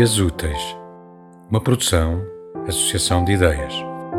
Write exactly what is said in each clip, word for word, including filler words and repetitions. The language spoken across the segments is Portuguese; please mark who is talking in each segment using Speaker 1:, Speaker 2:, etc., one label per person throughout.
Speaker 1: Ideias Úteis, uma produção, associação de ideias.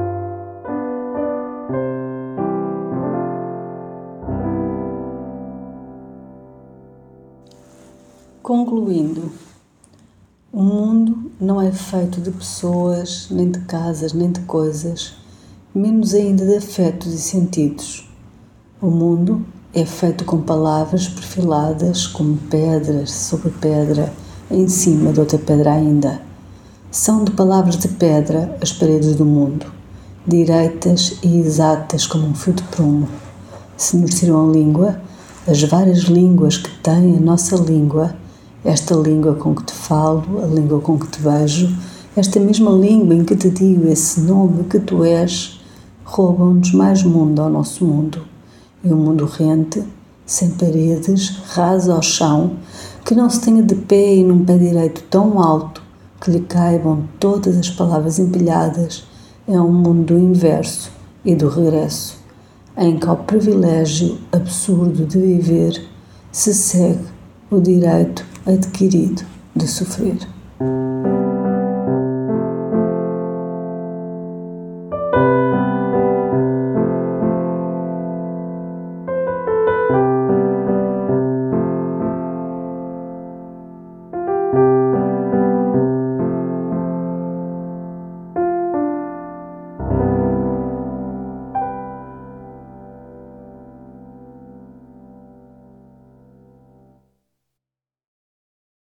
Speaker 2: Concluindo, o mundo não é feito de pessoas, nem de casas, nem de coisas, menos ainda de afetos e sentidos. O mundo é feito com palavras perfiladas como pedras sobre pedra, em cima de outra pedra ainda. São de palavras de pedra as paredes do mundo, direitas e exatas como um fio de prumo. Se nos tiram a língua, as várias línguas que tem a nossa língua, esta língua com que te falo, a língua com que te vejo, esta mesma língua em que te digo esse nome que tu és, roubam-nos mais mundo ao nosso mundo. E um mundo rente, sem paredes, raso ao chão, que não se tenha de pé e num pé direito tão alto que lhe caibam todas as palavras empilhadas, é um mundo do inverso e do regresso, em que ao privilégio absurdo de viver se segue o direito adquirido de sofrer.